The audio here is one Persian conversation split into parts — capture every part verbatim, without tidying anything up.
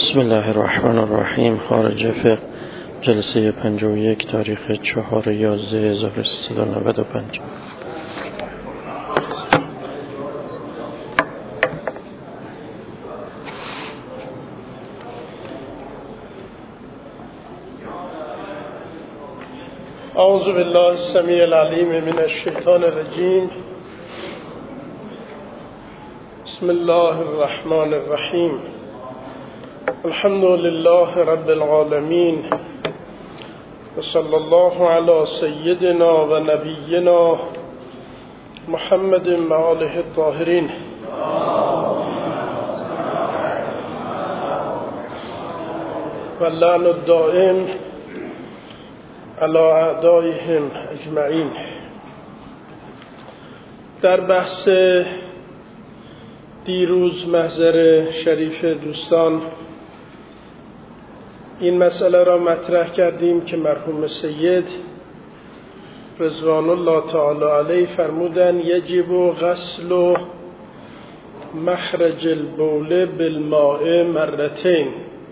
بسم الله الرحمن الرحیم. خارج فقه، جلسه پنجاه و یک، تاریخ چهار یازده هزار و سیصد و نود و پنج. اعوذ بالله السمیع العلیم من الشیطان الرجیم. بسم الله الرحمن الرحیم. الحمد لله رب العالمین و صلی الله علی سیدنا و نبینا محمد و آله الطاهرین. و اللعن الدائم علی اعدائهم اجمعین. در بحث دیروز محضر شریف دوستان این مسئله را مطرح کردیم که مرحوم سید رضوان الله تعالی علیه فرمودن یجب غسل مخرج البول بالماء مرتين.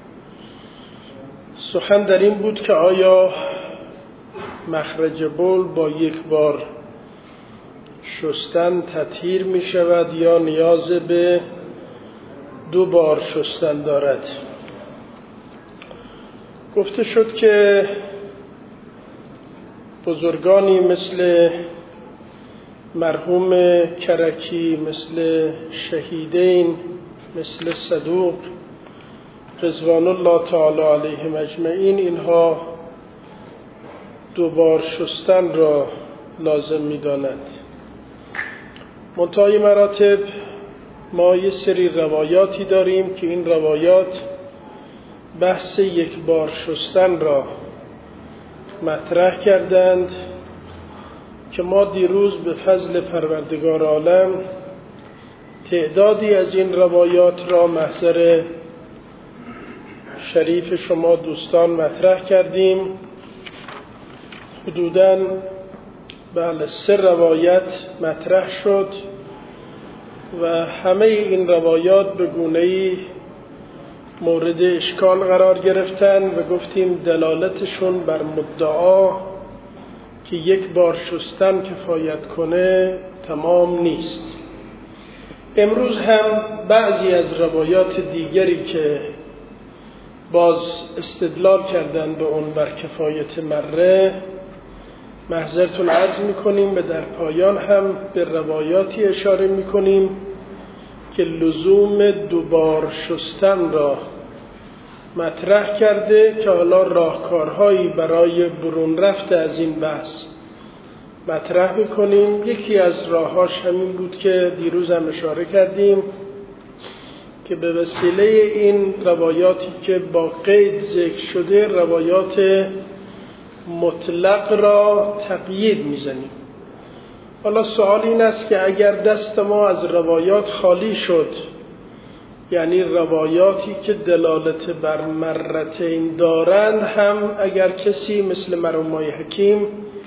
سخن در این بود که آیا مخرج بول با یک بار شستن تطهیر می شود یا نیاز به دو بار شستن دارد؟ گفته شد که بزرگانی مثل مرحوم کرکی، مثل شهیدین، مثل صدوق رضوان الله تعالی علیهم اجمعین، اینها دوبار شستن را لازم می داند. منتهای مراتب ما یه سری روایاتی داریم که این روایات بحث یک بار شستن را مطرح کردند که ما دیروز به فضل پروردگار عالم تعدادی از این روایات را محضر شریف شما دوستان مطرح کردیم. حدوداً بله سه روایت مطرح شد و همه این روایات به گونه‌ای مورد اشکال قرار گرفتن و گفتیم دلالتشون بر مدعا که یک بار شستن کفایت کنه تمام نیست. امروز هم بعضی از روایات دیگری که باز استدلال کردن به اون بر کفایت مره محضرتون عرض میکنیم و در پایان هم به روایاتی اشاره میکنیم که لزوم دوبار شستن را مطرح کرده که حالا راهکارهایی برای برون رفت از این بحث مطرح میکنیم. یکی از راهاش همین بود که دیروز هم اشاره کردیم که به وسیله این روایاتی که با قید ذکر شده روایات مطلق را تقیید میزنیم. حالا سوال این است که اگر دست ما از روایات خالی شد، یعنی روایاتی که دلالت بر مرتين دارند هم اگر کسی مثل مرحوم حکیم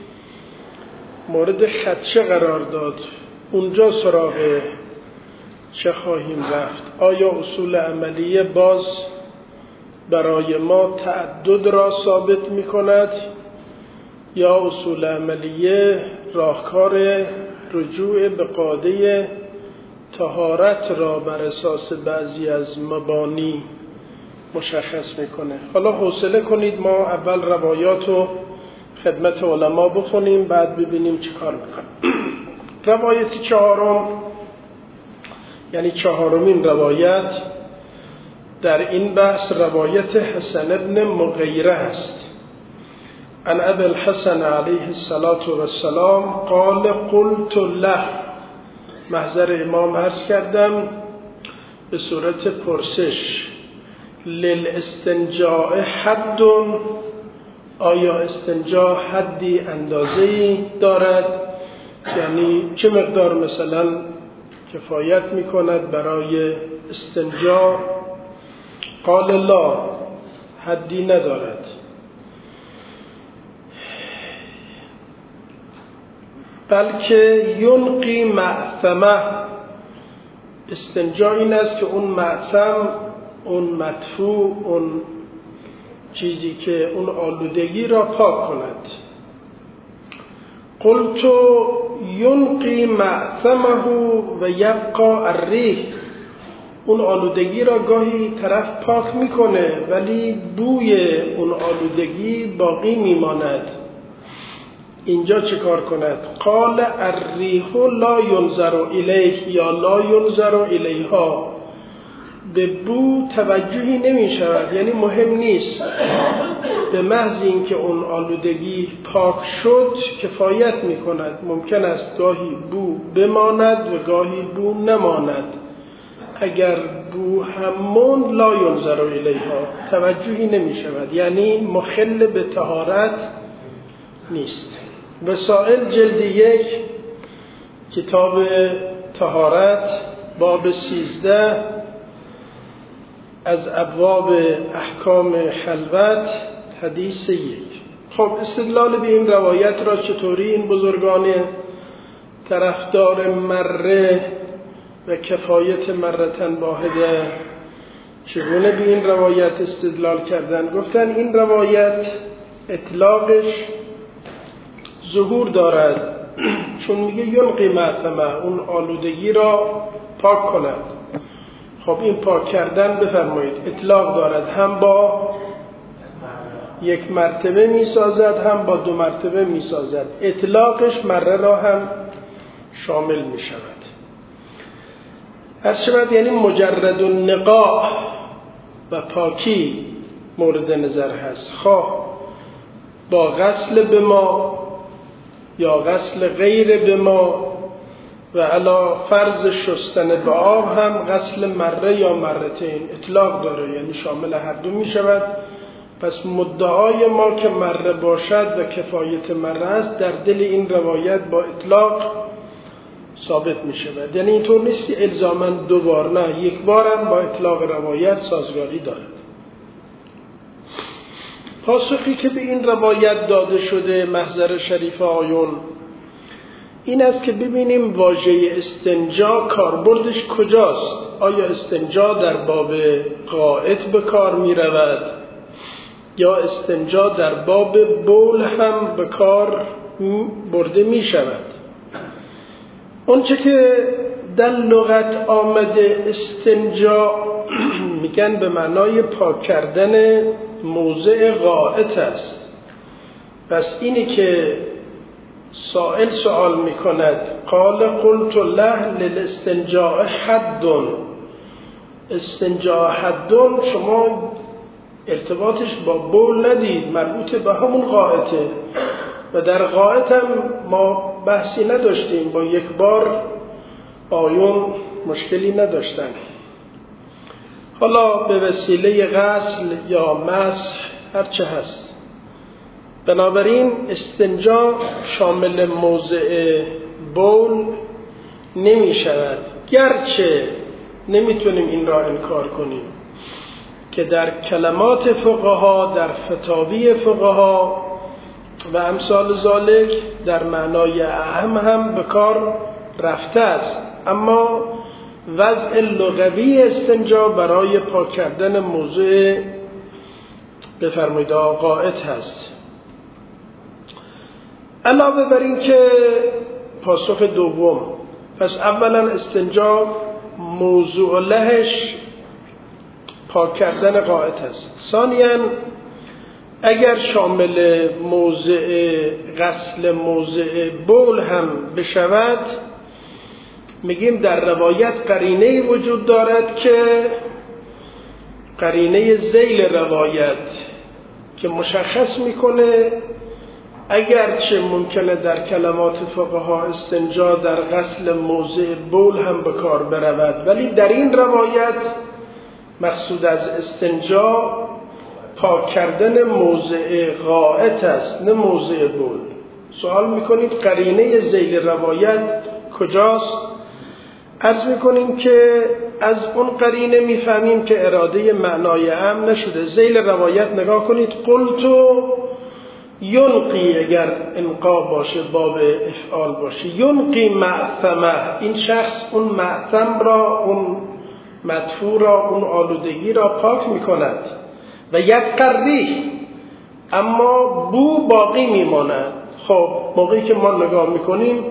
مورد خدشه قرار داد، اونجا سراغ چه خواهیم رفت؟ آیا اصول عملیه باز برای ما تعدد را ثابت می کند یا اصول عملیه راهکار رجوع به قاعده طهارت را بر اساس بعضی از مبانی مشخص میکنه؟ حالا حوصله کنید ما اول روایات رو خدمت علما بخونیم بعد ببینیم چی کار میکنیم. روایت چهارم، یعنی چهارمین روایت در این بحث، روایت حسن ابن مغیره است. عن ابی الحسن علیه السلام قال قلت له، محضر امام عرض کردم به صورت پرسش، للاستنجاء حد، آیا استنجا حدی اندازه‌ای دارد؟ یعنی چه مقدار مثلا کفایت میکند برای استنجا؟ قال لا، حدی ندارد. بلکه ینقی معثمه، استنجا این است که اون معثم اون مدفوع، اون چیزی که اون آلودگی را پاک کند. قلت ینقی معثمه و یبقى الریح، اون آلودگی را گاهی طرف پاک میکنه ولی بوی اون آلودگی باقی میماند. اینجا چه کار کند؟ قال الریح لا ینظر الیه یا لا ینظر الیها، به بو توجهی نمی شود، یعنی مهم نیست، به محض اینکه اون آلودگی پاک شد کفایت می کند. ممکن است گاهی بو بماند و گاهی بو نماند. اگر بو همون لا ینظر الیها، توجهی نمی شود، یعنی مخل به طهارت نیست. وسائل جلد یک کتاب طهارت باب سیزده از ابواب احکام خلوت حدیث یک. خب استدلال به این روایت را چطوری این بزرگان طرفدار مره و کفایت مرتن واحده چگونه به این روایت استدلال کردن؟ گفتن این روایت اطلاقش ظهور دارد، چون میگه ینقی معثمه، اون آلودگی را پاک کند. خب این پاک کردن بفرمایید اطلاق دارد، هم با یک مرتبه میسازد هم با دو مرتبه میسازد. اطلاقش مره را هم شامل میشود. هر شود یعنی مجرد النقاء و پاکی مورد نظر هست، خواه با غسل به ما یا غسل غیر به ما، و علا فرض شستن به آب هم غسل مره یا مرتين اطلاق داره، یعنی شامل هر دو می شود. پس مدعای ما که مره باشد و کفایت مره است در دل این روایت با اطلاق ثابت می شود. یعنی اینطور نیست که الزاماً دو بار، نه، یک بار هم با اطلاق روایت سازگاری دارد. پاسخی که به این روایت داده شده محضر شریف آیون این است که ببینیم واژه استنجا کاربردش کجاست. آیا استنجا در باب غائط به کار می رود یا استنجا در باب بول هم به کار برده می شود؟ اونچه که در لغت آمده استنجا میگن به معنای پاک کردن موضع غائط است. پس اینی که سائل سوال میکند قال قلت له للاستنجاء حد، استنجاء حد شما ارتباطش با بول ندید، مربوط به همون غائطه و در غائط هم ما بحثی نداشتیم، با یک بار آیون مشکلی نداشتن. حالا به وسیله غسل یا مسح هرچه هست. بنابراین استنجا شامل موضع بول نمی شود، گرچه نمیتونیم این را انکار کنیم که در کلمات فقها، در فتاوی فقها و امثال ذالک در معنای اعم هم به کار رفته است، اما وضع لغوی استنجا برای پاک کردن موضع بفرمایید غائط هست. علاوه بر این که پاسخ دوم، پس اولا استنجا موضوع لهش پاک کردن غائط است. ثانیاً اگر شامل موضع غسل موضع بول هم بشود، میگیم در روایت قرینه وجود دارد که قرینه ذیل روایت که مشخص میکنه اگرچه ممکنه در کلمات فقها استنجا در غسل موضع بول هم به کار برود، ولی در این روایت مقصود از استنجا پاک کردن موضع غائط است، نه موضع بول. سوال میکنید قرینه ذیل روایت کجاست؟ عرض میکنیم که از اون قرینه میفهمیم که اراده معنای عام نشده. ذیل روایت نگاه کنید، قلتو ینقی، اگر انقا باشه باب افعال باشه، ینقی معثمه، این شخص اون معثم را، اون مدفوع را، اون آلودگی را پاک میکند. و یقری، اما بو باقی میماند. خب موقعی که ما نگاه میکنیم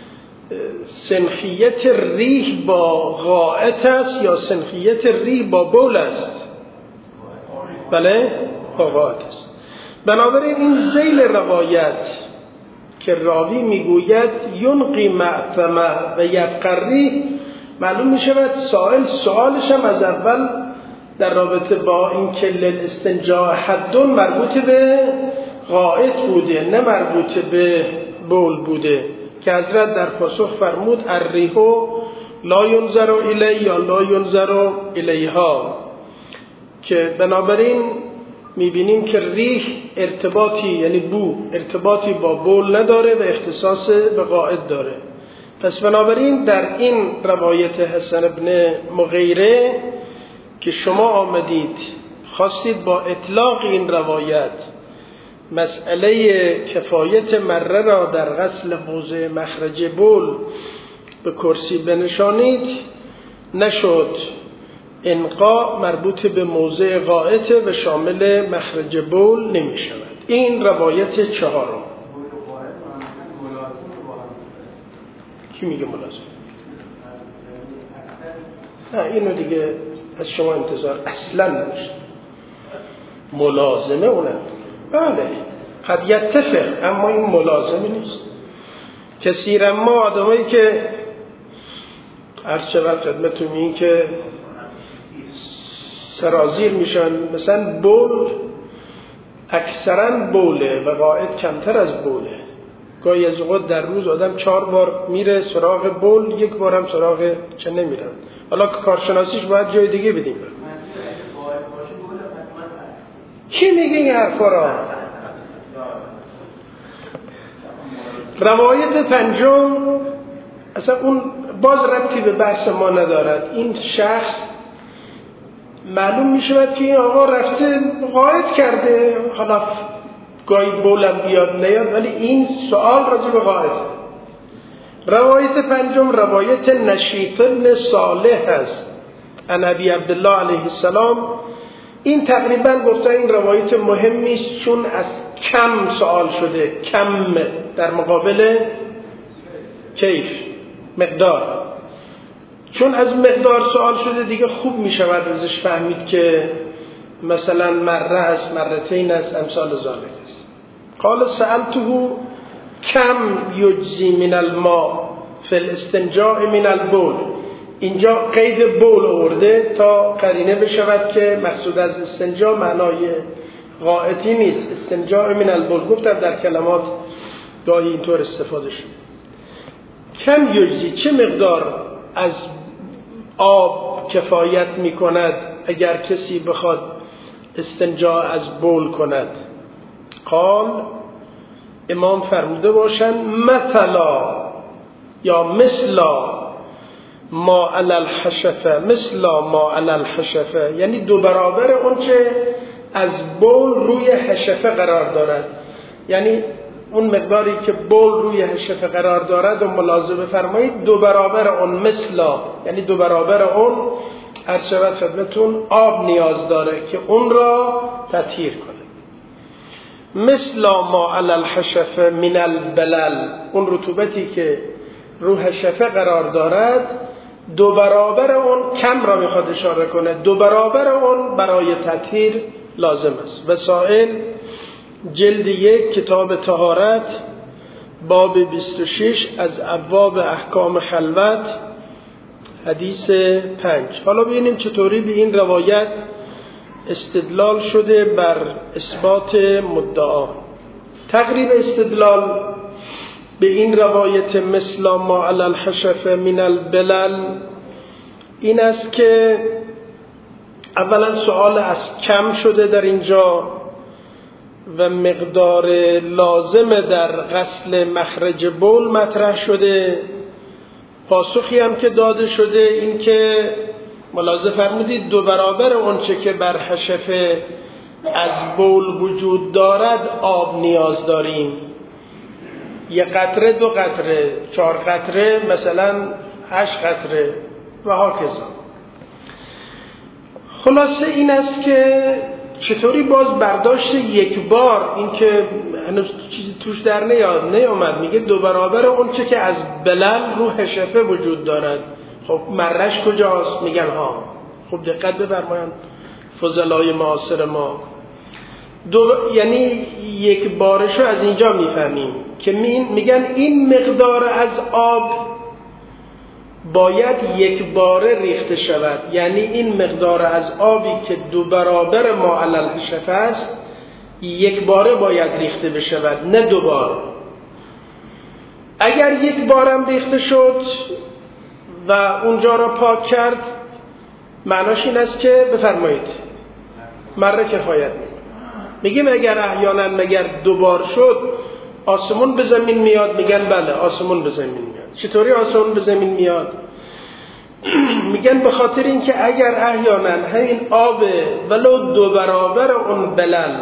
سنخیت ریح با غائط است یا سنخیت ریح با بول است؟ بله، با غائط است. بنابراین این ذیل روایت که راوی میگوید ینقی معتمه و یقری، معلوم میشود سائل سوالش هم از اول در رابطه با این که للاستنجاء حد مربوط به غائط بوده، نه مربوط به بول بوده، که حضرت در پاسخ فرمود الریحو لا ینظر الی یا لا ینظر الیها، که بنابراین میبینیم که ریح ارتباطی، یعنی بو ارتباطی با بول نداره و اختصاص به غائط داره. پس بنابراین در این روایت حسن ابن مغیره که شما آمدید خواستید با اطلاق این روایت مسئله کفایت مره را در غسل موضع مخرج بول به کرسی بنشانید، نشد. انقاء مربوط به موضع غائطه و شامل مخرج بول نمی شود. این روایت چهارم. کی میگه ملازم؟ نه، اینو دیگه از شما انتظار اصلا نمیشه. ملازمه اونم بله قد یتفق، اما این ملازمه نیست. کثیرا ما آدمایی که عرض شود خدمتون این که سرازیر میشن، مثلا بول اکثرا بوله و غائط کمتر از بوله. گاهی از اوقات در روز آدم چهار بار میره سراغ بول، یک بار هم سراغ چه نمیرن. حالا که کارشناسیش باید جای دیگه بدیم. کی میگه این حرفا را؟ روایت پنجم اصلا اون باز ربطی به بحث ما ندارد. این شخص معلوم میشود که این آقا رفته غائط کرده، حالا گاهی بولم بیاد نیاد، ولی این سوال راجع به غائط. روایت پنجم روایت نشیط بن صالح است عن ابی عبدالله علیه السلام. این تقریبا گفته این روایت مهمی است چون از کم سوال شده، کم در مقابل کیف، مقدار. چون از مقدار سوال شده دیگه خوب می شود ازش فهمید که مثلا مره است، مرتین است، امثال ذالک است. قال سألته کم یجزی من الماء فی الاستنجاء من البول. اینجا قید بول آورده تا قرینه بشود که مقصود از استنجا معنای غائطی نیست، استنجاء من البول. گفتم در کلمات گاهی اینطور استفاده شد. کم یجزی، چه مقدار از آب کفایت می کند اگر کسی بخواد استنجا از بول کند؟ قال، امام فرموده باشند مثلا یا مثلا ما علی الحشفه، مثلا ما علی الحشفه، یعنی دو برابر اون که از بول روی حشفه قرار دارد. یعنی اون مقداری که بول روی حشفه قرار دارد و ملاحظه فرمایید دو برابر اون، مثلا یعنی دو برابر اون عرض شود خدمتون آب نیاز داره که اون را تطهیر کنه. مثلا ما علی الحشفه من البلل، اون رطوبتی که روی حشفه قرار دارد دو برابر اون، کم را میخواد اشاره کنه، دو برابر اون برای تطهیر لازم است. وسائل جلد یک کتاب طهارت باب بیست و شش از ابواب احکام خلوت حدیث پنج. حالا ببینیم چطوری به این روایت استدلال شده بر اثبات مدعا. تقریب استدلال به این روایت مثل ما علی الحشفه من البلل این است که اولا سوال از کم شده در اینجا و مقدار لازم در غسل مخرج بول مطرح شده. پاسخی هم که داده شده این که ملاحظه فرمودید دو برابر اون چه که بر حشفه از بول وجود دارد آب نیاز داریم. یک قطره، دو قطره، چهار قطره، مثلا هشت قطره و هاکذا. خلاصه این است که چطوری باز برداشت یک بار، این که هنوز چیزی توش در نیاد نیامد، میگه دو برابر اون چه که از بلل رو حشفه وجود دارد. خب مرش کجاست؟ میگن ها. خب دقت بفرمایید فضلای معاصر ما دو، یعنی یک بارشو از اینجا میفهمیم که میگن این مقدار از آب باید یک باره ریخته شود، یعنی این مقدار از آبی که دو برابر ما علی الحشفه است یک باره باید ریخته بشود، نه دو بار. اگر یک بارم ریخته شد و اونجا را پاک کرد، معناش این است که بفرمایید مره کفایت میکنه. میگیم اگر احیانا مگر دو بار شد آسمون به زمین میاد، میگن بله آسمون به زمین میاد. چطوری آسمون به زمین میاد؟ میگن به خاطر اینکه اگر احیانا همین آب ولو دو برابر اون بلل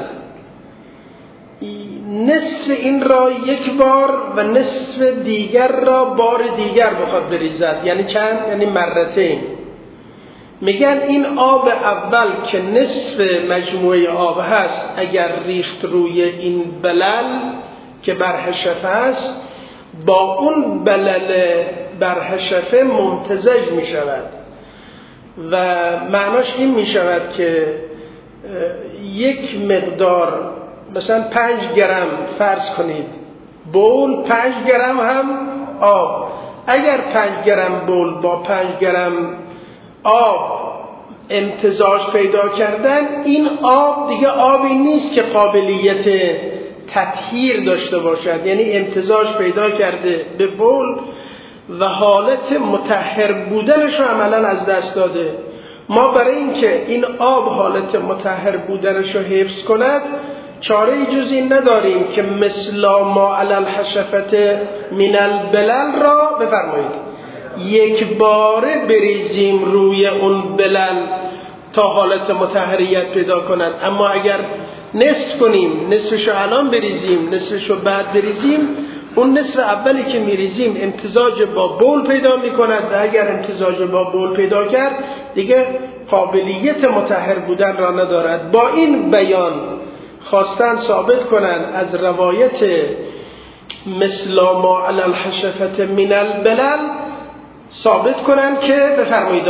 نصف این را یک بار و نصف دیگر را بار دیگر بخواد بریزد، یعنی چند؟ یعنی مرتين. میگن این آب اول که نصف مجموعه آب هست اگر ریخت روی این بلل که بر حشفه است، با اون بلل بر حشفه ممتزج می شود و معناش این می شود که یک مقدار مثلا پنج گرم فرض کنید بول، پنج گرم هم آب. اگر پنج گرم بول با پنج گرم آب امتزاج پیدا کردن، این آب دیگه آبی نیست که قابلیت تطهیر داشته باشد، یعنی امتزاج پیدا کرده به بول و حالت مطهر بودنش رو عملا از دست داده. ما برای اینکه این آب حالت مطهر بودنش رو حفظ کند چاره جز این نداریم که مثل ما علی الحشفه من البلل را بفرمایید یک باره بریزیم روی اون بلل تا حالت مطهریت پیدا کند. اما اگر نصف کنیم، نصفشو الان بریزیم نصفشو بعد بریزیم، اون نصف اولی که میریزیم امتزاج با بول پیدا میکند و اگر امتزاج با بول پیدا کرد دیگه قابلیت مطهر بودن را ندارد. با این بیان خواستن ثابت کنند از روایت مثل ما علی الحشفه من البلل ثابت کنند که بفرمایید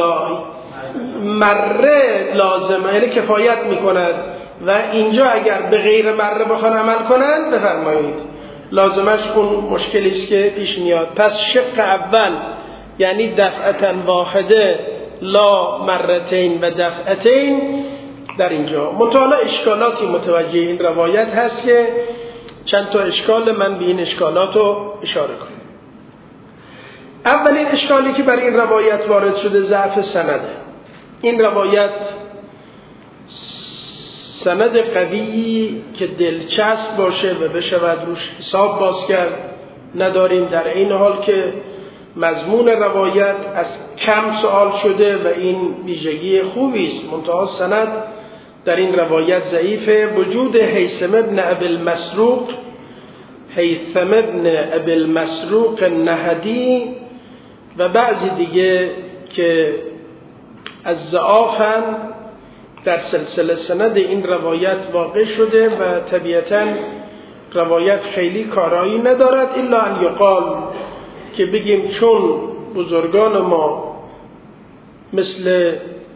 مره لازمه، یعنی کفایت میکند و اینجا اگر به غیر مره بخوان عمل کنند بفرمایید لازمش اون مشکلی است که پیش میاد. پس شق اول یعنی دفعتن واحده لا مرتين و دفعتین در اینجا. مطالعه اشکالاتی متوجه این روایت هست که چند تا اشکال من به این اشکالات رو اشاره کنم. اولین اشکالی که بر این روایت وارد شده ضعف سنده. این روایت سند قوی که دلچسب باشه و بشود روش حساب باز کرد نداریم، در این حال که مضمون روایت از کم سوال شده و این ویژگی خوبی است. منتها سند در این روایت ضعیفه. وجود هیثم ابن ابی المسروق هیثم ابن ابی المسروق نهدی و بعضی دیگه که از ضعافن در سلسله سند این روایت واقع شده و طبیعتاً روایت خیلی کارایی ندارد الا ان یقال که بگیم چون بزرگان ما مثل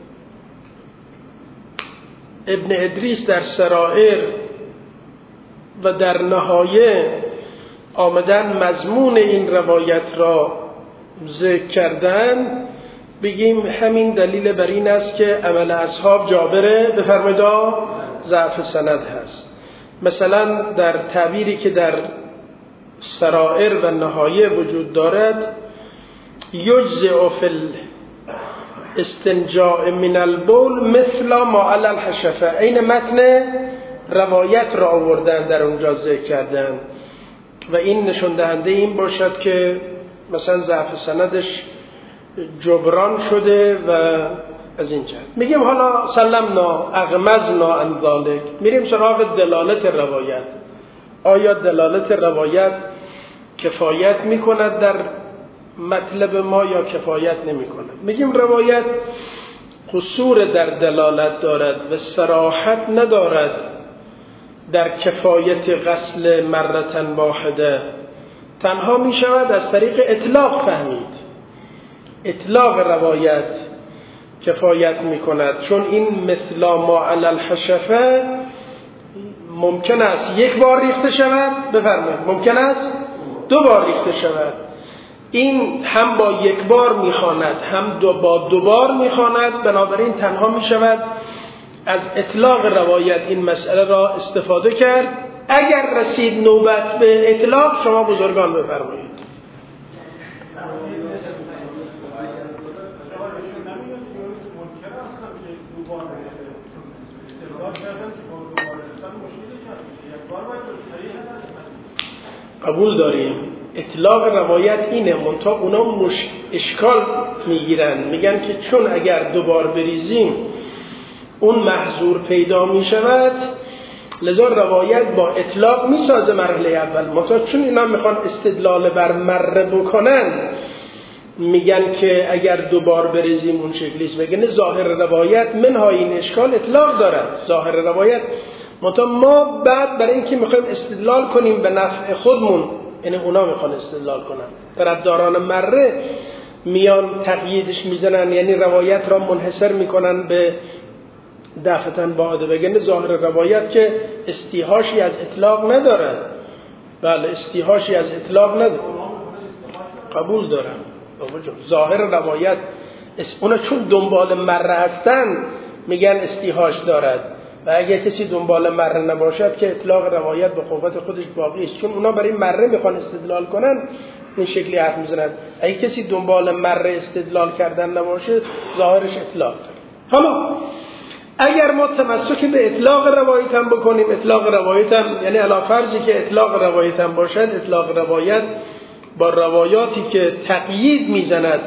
ابن ادریس در سرائر و در نهایه آمدن مضمون این روایت را ذکر کردن، بگیم همین دلیل بر این است که عمل اصحاب جابره بفرمایید ضعف سند هست. مثلا در تعبیری که در سرائر و نهایه وجود دارد یجزع فی الاستنجاء من البول مثل ما علی الحشفه، این متن روایت را آوردن در اونجا ذکر کردن و این نشون دهنده این باشد که مثلا ضعف سندش جبران شده و از این جهت. میگیم حالا سلمنا اغمزنا عن ذلک، میریم سراغ دلالت روایت. آیا دلالت روایت کفایت میکند در مطلب ما یا کفایت نمیکند؟ میگیم روایت قصور در دلالت دارد و صراحت ندارد در کفایت غسل مرتن واحده، تنها می شود از طریق اطلاق فهمید. اطلاق روایت کفایت می کند، چون این مثل ما علی الحشفه ممکن است یک بار ریخته شود، بفرمایید ممکن است دو بار ریخته شود. این هم با یک بار میخواند هم دو با دو بار میخواند، بنابراین تنها میشود از اطلاق روایت این مسئله را استفاده کرد. اگر رسید نوبت به اطلاق، شما بزرگان بفرمایید. قبول داریم اطلاق روایت اینه، منتها اونا مش... اشکال میگیرن، میگن که چون اگر دوبار بریزیم اون محظور پیدا میشود، لذا روایت با اطلاق میسازه مرحله اول. منتها چون اینا میخوان استدلال بر مره بکنن، میگن که اگر دوبار بریزیم اون شکلیست. میگن ظاهر روایت منهای این اشکال اطلاق دارد، ظاهر روایت. منتها ما بعد برای اینکه میخوایم استدلال کنیم به نفع خودمون، یعنی اونا میخوان استدلال کنن، طرفداران مره میان تقییدش میزنن، یعنی روایت را منحصر میکنن به دفتن باده. بگن ظاهر روایت که استیحاشی از اطلاق نداره. بله استیحاشی از اطلاق نداره، قبول دارم. ظاهر روایت اونا چون دنبال مره هستن میگن استیحاش دارد، و اگه کسی دنبال مره نباشد که اطلاق روایت به قوت خودش باقی است، چون اونا برای مره میخوان استدلال کنن این شکلی حرف میزنن. اگه کسی دنبال مره استدلال کردن نباشه، ظاهرش اطلاق داره. حالا اگر ما تمسک به اطلاق روایت هم بکنیم، اطلاق روایت هم یعنی علی فرضی که اطلاق روایت هم باشد، اطلاق روایت با روایاتی که تقیید میزند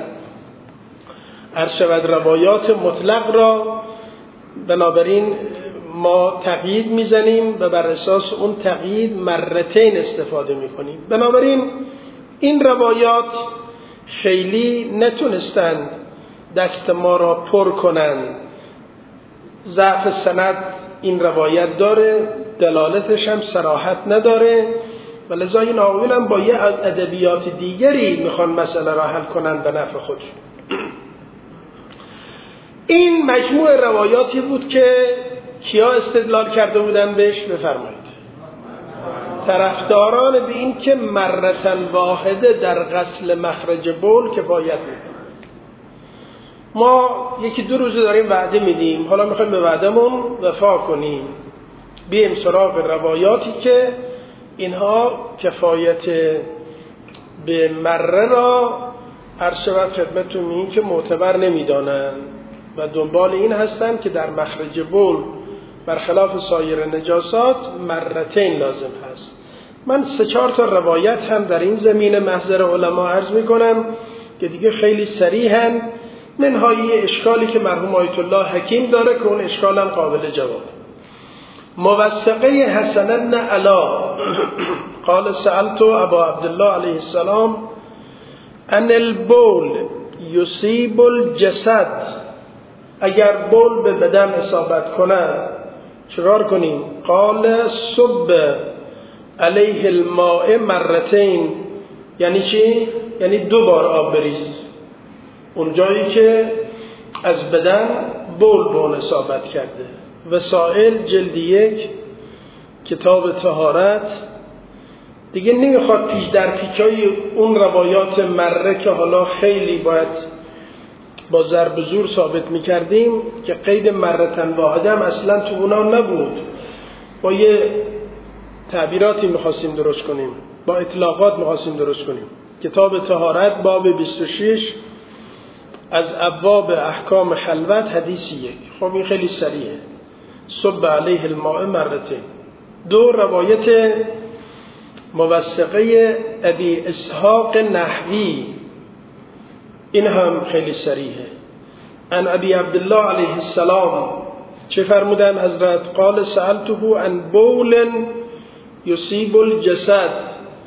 عرض شود روایات مطلق را، بنابراین ما تقیید میزنیم و بر اساس اون تقیید مرتين استفاده میکنیم. بنابراین این روایات خیلی نتونستند دست ما را پر کنند. ضعف سند این روایت داره، دلالتش هم صراحت نداره، و لذا این آقایون هم با یه ادبیات دیگری میخوان مسئله را حل کنن به نفع خودشون. این مجموع روایاتی بود که کیا استدلال کرده بودن بهش؟ بفرمایید. طرفداران به این که مرتن واحده در غسل مخرج بول کفایت میکنه. ما یکی دو روز داریم وعده میدیم، حالا میخوایم به وعدمون وفا کنیم، بیایم سراغ روایاتی که اینها کفایت به مره را عرض شود خدمتتون میگیم که معتبر نمیدانن و دنبال این هستن که در مخرج بول برخلاف سایر نجاسات مرتين لازم هست. من سه چهار تا روایت هم در این زمینه محضر علما عرض میکنم که دیگه خیلی صریحن، منهای اشکالی که مرحوم آیت الله حکیم داره که اون اشکال هم قابل جواب. موثقه حسن بن علا قال سألت ابا عبدالله علیه السلام ان البول یصیب الجسد، اگر بول به بدن اصابت کنه چکار کنیم؟ قال صب علیه الماء مرتين، یعنی چی؟ یعنی دو بار آب بریز اون جایی که از بدن بول به اون اصابت کرده. وسائل جلد یک کتاب طهارت. دیگه نمیخواد پیش در پیچای اون روایات مره که حالا خیلی باید با ضرب زور ثابت میکردیم که قید مرتن واحده هم اصلا تو اونا نبود، با یه تعبیراتی میخواستیم درست کنیم، با اطلاقات میخواستیم درست کنیم. کتاب طهارت باب بیست و شش از ابواب احکام خلوت حدیث یک. خب این خیلی سریعه. صب علیه الماء مرتين. دو روایت موثقه ابی اسحاق نحوی، این هم خیلی صریحه. ان ابی عبدالله علیه السلام چه فرمودن حضرت؟ قال سألته عن بول یصیب الجسد،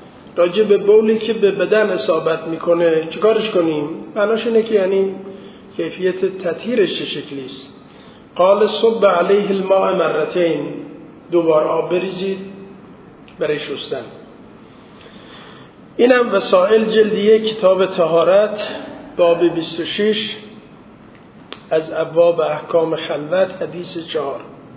راجع به بولی که به بدن اصابت میکنه چیکارش کنیم؟ معناش اینه که یعنی کیفیت تطهیرش چه شکلی است. قال صب علیه الماء مرتين، دوبار آب بریزید برای شستن. اینم وسائل جلد یک کتاب طهارت باب بیست و شش از ابواب احکام خلوت حدیث چهار.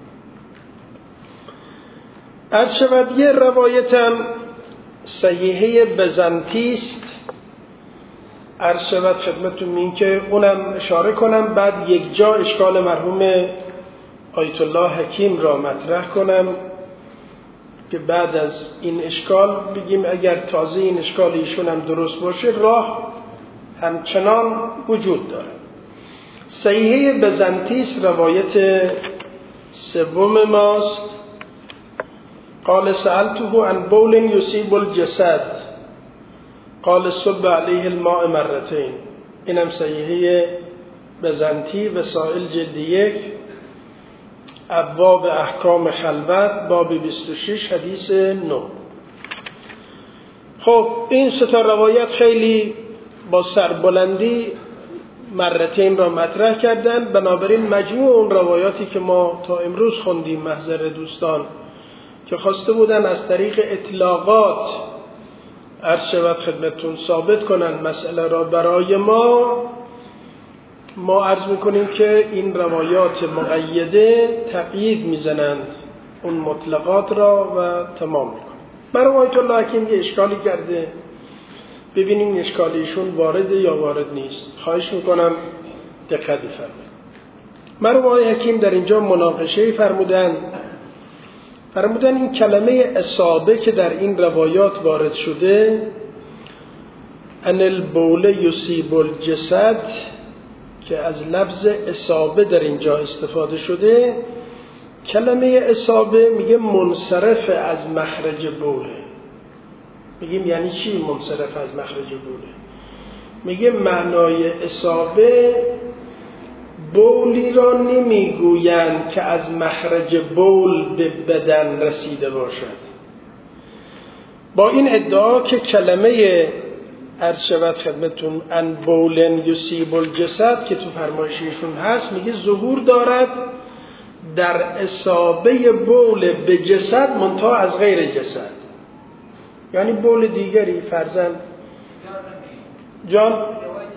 عرض شود یه روایتم صحیحه بزنطی است، عرض شود خدمتتون این که اونم اشاره کنم، بعد یک جا اشکال مرحوم آیت الله حکیم را مطرح کنم که بعد از این اشکال بگیم اگر تازه این اشکال ایشون هم درست باشه راه همچنان وجود داره. صحیحه بزنطی است، روایت سوم ماست. قال سألته عن بول يصيب الجسد قال صب عليه الماء مرتين. اینم صحیحه بزنطی وسائل جلد یک ابواب احکام خلوت باب بیست و شش حدیث نه. خب این سه تا روایت خیلی با سربلندی مرتين را مطرح کردن، بنابراین مجموع اون روایاتی که ما تا امروز خوندیم محضر دوستان که خواسته بودن از طریق اطلاقات عرض شود خدمتتون ثابت کنن مسئله را برای ما، ما عرض میکنیم که این روایات مقیده تقیید میزنند اون مطلقات را و تمام میکنند. مرحوم آیت الله حکیم یه اشکالی کرده، ببینیم این اشکالیشون وارده یا وارد نیست. خواهش میکنم دقت بفرمایید. مرحوم آقای حکیم در اینجا مناقشه فرمودن فرمودن این کلمه اصابه که در این روایات وارد شده، ان البول یصیب الجسد، که از لفظ اصابه در اینجا استفاده شده، کلمه اصابه میگه منصرف از مخرج بوله. میگیم یعنی چی منصرف از مخرج بوله؟ میگه معنای اصابه بولی را نمیگویند که از مخرج بول به بدن رسیده باشد. با این ادعا که کلمه عرض شود خدمتون ان بولن یصیب الجسد که تو فرمایشیشون هست، میگه ظهور دارد در اصابه بول به جسد منتها از غیر جسد، یعنی بول دیگری فرضاً جان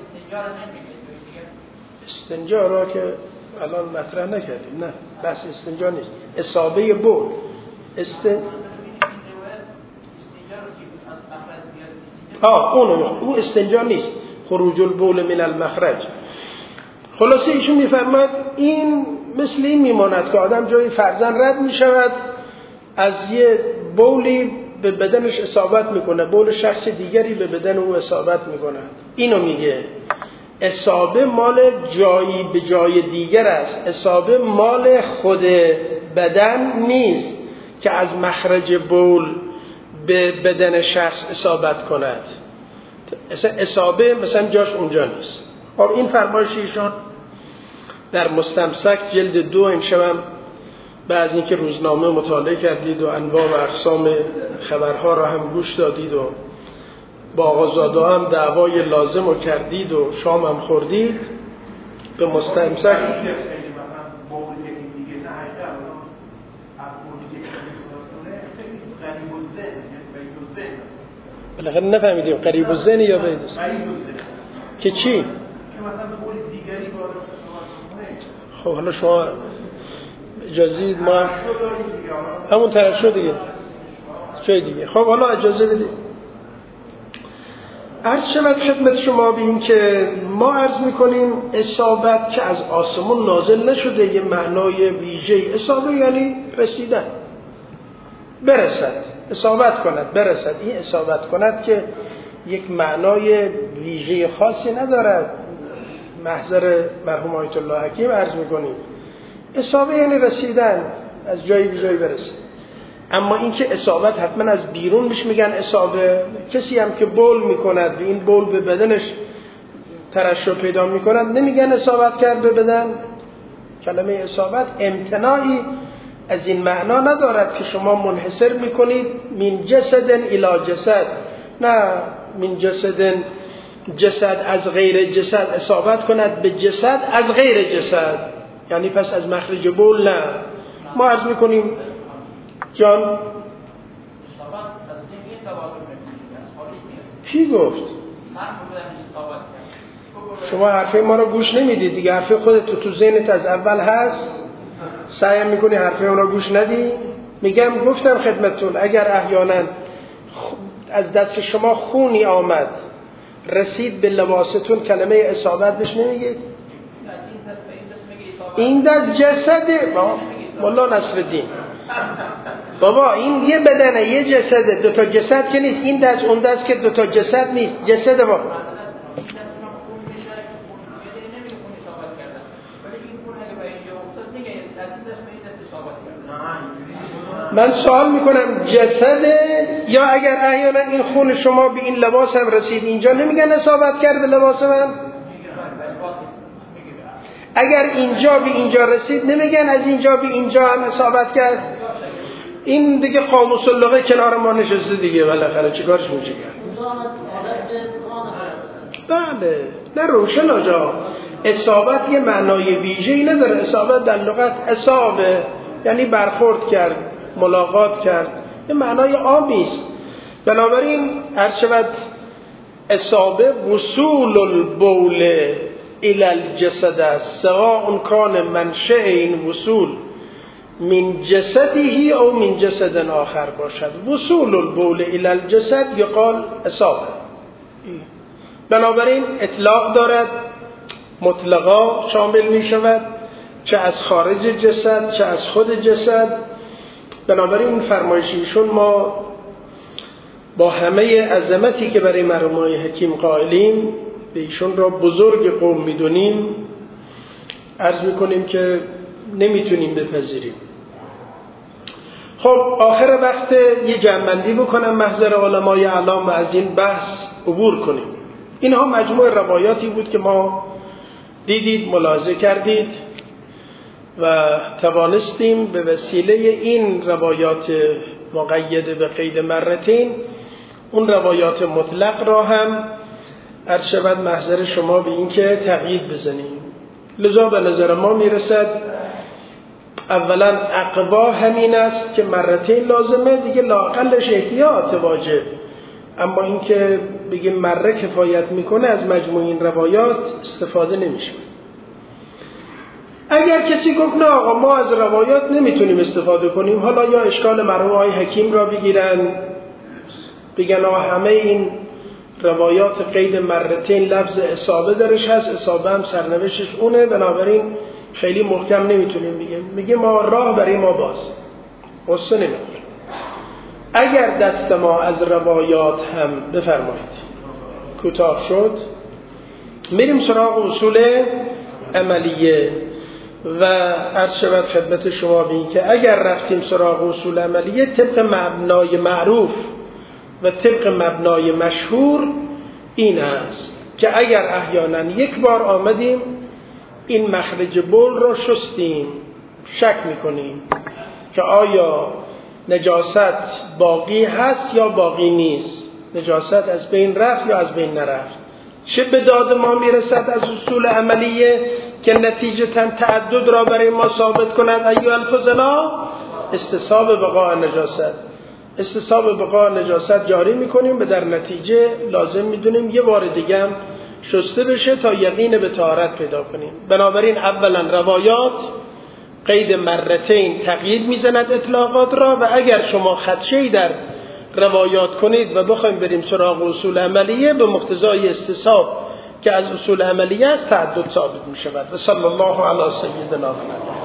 استنجا را که الان مطرح نکردیم، نه بس استنجا نیست، اصابه بول استن آه اونو او استنجا نیست، خروج البول من المخرج. خلاصه ایشون میفرماد این مثل این میماند که آدم جایی فرزن رد میشود از یه بولی به بدنش اصابت میکنه، بول شخص دیگری به بدن او اصابت میکنه. اینو میگه اصابه مال جایی به جای دیگر است، اصابه مال خود بدن نیست که از مخرج بول به بدن شخص اصابت کند. اصابه مثلا جاش اونجا نیست. خب این فرمایش ایشون در مستمسک جلد دو امشبم بعد اینکه روزنامه مطالعه کردید و انواع و اقسام خبرها را هم گوش دادید و با آقازاده هم دعوای لازم رو کردید و شام هم خوردید، به مستمسک بالاخره نفهمیدیم قریب الذهن یا بعید که چی؟ که مثلا به قول دیگری وارد. خب حالا شما اجازه دید ما همون ترشح دیگه چه دیگه. خب حالا اجازه بدید عرض شود خدمت شما به این که ما عرض میکنیم اصابت که از آسمون نازل نشده، یه معنای ویژه‌ای. اصابه یعنی رسیدن، برسد، اصابت کند، برسد. این اصابت کند که یک معنای ویژه خاصی ندارد. محضر مرحوم آیت الله حکیم عرض میکنیم اصابه یعنی رسیدن، از جایی به جایی برسه. اما اینکه اصابت حتما از بیرون میش میگن اصابه، کسی هم که بول میکند و این بول به بدنش ترشح پیدا میکند نمیگن اصابت کرد به بدن. کلمه اصابت امتناعی از این معنا ندارد که شما منحصر میکنید من جسدن الی جسد، نه من جسدن جسد از غیر جسد اصابت کند به جسد از غیر جسد، یعنی پس از مخرج بول نه. ما عرض میکنیم جان کی گفت؟ شما حرفه ما رو گوش نمیدید دیگه، حرفه خودت تو تو ذهنت از اول هست، سعی میکنی حرفه اون رو گوش ندی. میگم گفتم خدمتتون اگر احیانا از دست شما خونی آمد رسید به لباستون کلمه اصابت بهش نمیگید؟ این دست جسده مولا نصرالدین بابا، این یه بدنه، یه جسده، دوتا جسد که نیست. این دست اون دست که دوتا جسد نیست، جسده بابا. من سوال میکنم جسده یا اگر احیانا این خون شما به این لباس هم رسید اینجا نمیگن اصابت کرد به لباس من؟ اگر اینجا به اینجا رسید نمیگن از اینجا به اینجا هم اصابت کرد؟ این دیگه قاموس اللغه کنار ما نشسته دیگه، بالاخره چیکارش میشه کرد؟ بله نه روشن آجا. اصابت یه معنای ویژه‌ای نداره. اصابت در لغت اصابه یعنی برخورد کرد، ملاقات کرد، یه معنای عامی است. بنابراین هر شود اصابه وصول البول الى الجسد است، سواء کان منشأ این وصول من جسده او من جسد آخر باشد. وصول البول الى الجسد یقال اصابه. بنابراین اطلاق دارد، مطلقا شامل می شود، چه از خارج جسد چه از خود جسد. بنابراین فرمایشیشون ما با همه عظمتی که برای مرحوم حکیم قائلیم، به ایشون را بزرگ قوم میدونیم، عرض میکنیم که نمیتونیم بپذیریم. خب آخر وقت یه جمع‌بندی بکنم محضر علمای اعلام و از این بحث عبور کنیم. اینها مجموع روایاتی بود که ما دیدید، ملاحظه کردید و توانستیم به وسیله این روایات مقید به قید مرتين اون روایات مطلق را هم عرض شود محضر شما به این که تقیید بزنیم. لذا به نظر ما میرسد اولا اقوا همین است که مرتين لازمه دیگه، لااقلش احتیاط واجب. اما این که بگیم مره کفایت میکنه از مجموع این روایات استفاده نمیشه. اگر کسی گفت نه آقا ما از روایات نمیتونیم استفاده کنیم، حالا یا اشکال مرحوم آقای حکیم را بگیرن بگن آقا همه این روایات قید مرتين لفظ اصابه درش هست، اصابه هم سرنوشتش اونه، بنابراین خیلی محکم نمیتونیم بگیم. میگیم ما راه برای ما باز، قصه نمیخوریم. اگر دست ما از روایات هم بفرمایید کوتاه شد، میریم سراغ اصول عملیه و عرض شود خدمت شما بین که اگر رفتیم سراغ اصول عملیه طبق مبنای معروف و طبق مبنای مشهور این است که اگر احیانا یک بار آمدیم این مخرج بول را شستیم، شک میکنیم که آیا نجاست باقی هست یا باقی نیست، نجاست از بین رفت یا از بین نرفت، چه به داد ما میرسد از اصول عملیه که نتیجه تعدد را برای ما ثابت کند. ایها الفضلا استصحاب بقاء نجاست، استصحاب بقاء نجاست جاری میکنیم، به در نتیجه لازم میدونیم یه بار دیگه هم شسته بشه تا یقین به طهارت پیدا کنیم. بنابراین اولا روایات قید مرتين تقیید میزند اطلاقات را، و اگر شما خدشه‌ای در روایات کنید و بخوایم بریم سراغ اصول عملیه به مقتضای استصحاب که از اصول عملیه است تعدد ثابت می شود. و صلی الله علی سیدنا محمد.